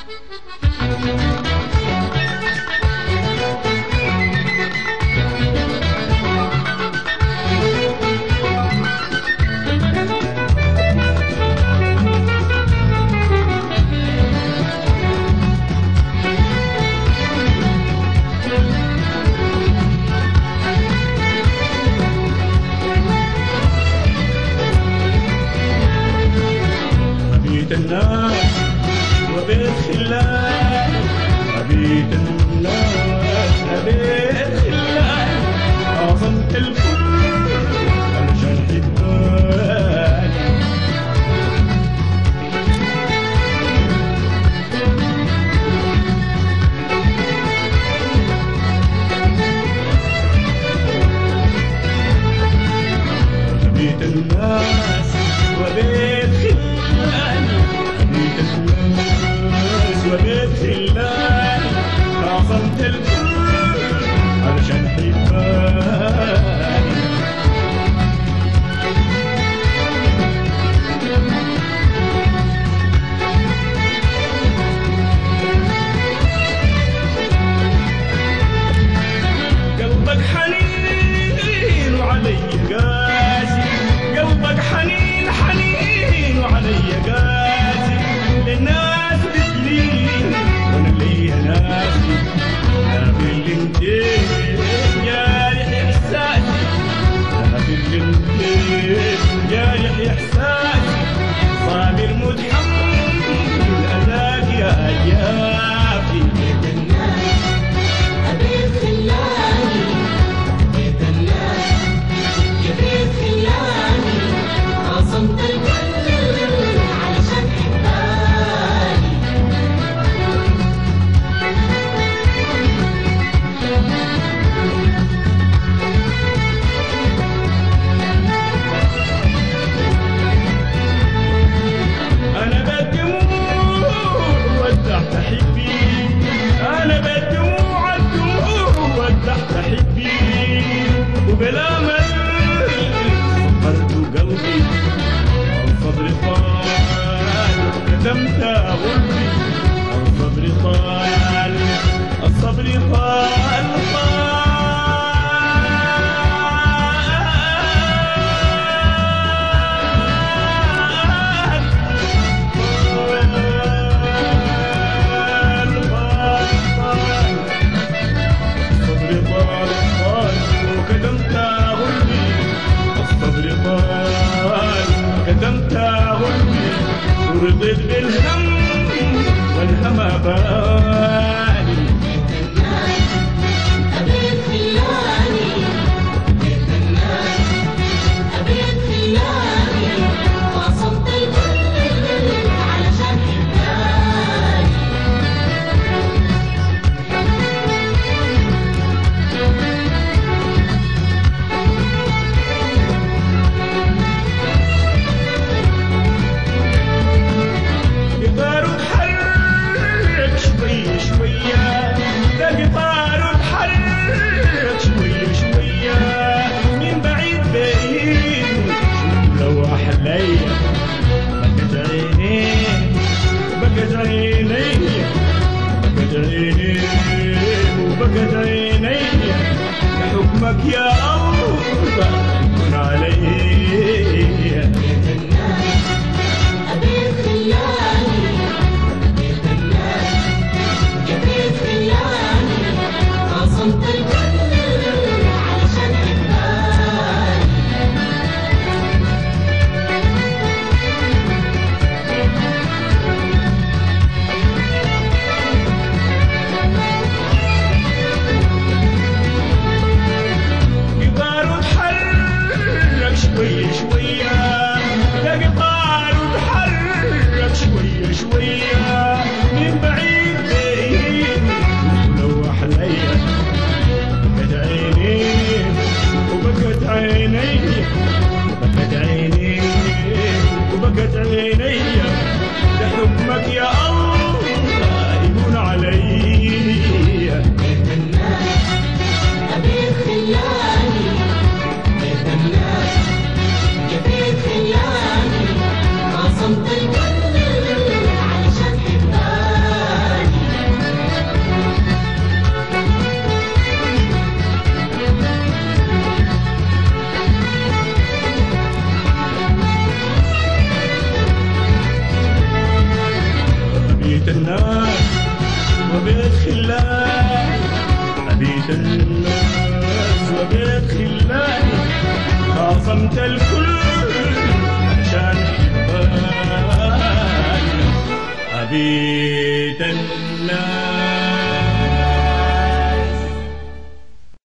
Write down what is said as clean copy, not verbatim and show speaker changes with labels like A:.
A: الناس وبيت خلان، عبيد الناس وبيت خلان، عظمت الكل علشان حبان. عبيد الناس وبيت خلان، وبيت خلان، عظمت الكل علشان حباني. قلبك حنين وعلي قاسي، قلبك حنين حنين وعلي قاسي، للناس بتلين وانا ليا ناسي، انا في الليل جارح احساسي، انا في الليل جارح احساسي، صابر متحمل اذاك يا ايافي.
B: بيت الناس ابيت خلاني، بيت الناس يبيت خلاني، عصمت الكل علشان حباني.
A: أنا بالدموع ودعت حبي، أنا بالدموع ودعت حبي، وبالأمل صبرت قلبي، الصبر طال كتمت غلبي، الصبر طال، الصبر طال كتمت غلبي، ورضيت بالهم والهم بالي.
B: بيت الناس ابيت خلاني، بيت الناس ابيت خلاني، عصمت الكل علشان حباني.
A: قطار اتحرك شوية شوية، ده قطار اتحرك شوية شوية، من بعيد بعيد لو أحليا، بكت عيني وبكت عيني، بكت عيني وبكت عيني، لحكمك يا الله كن علي.
B: بيت الناس ابيت خلاني، بيت الناس يبيت خلاني، عصمت الكل علشان حباني.
A: قطار اتحرك شوية شوية، ده وبيت خلاني أبيت الناس وبيت خلاني خاصمت الكل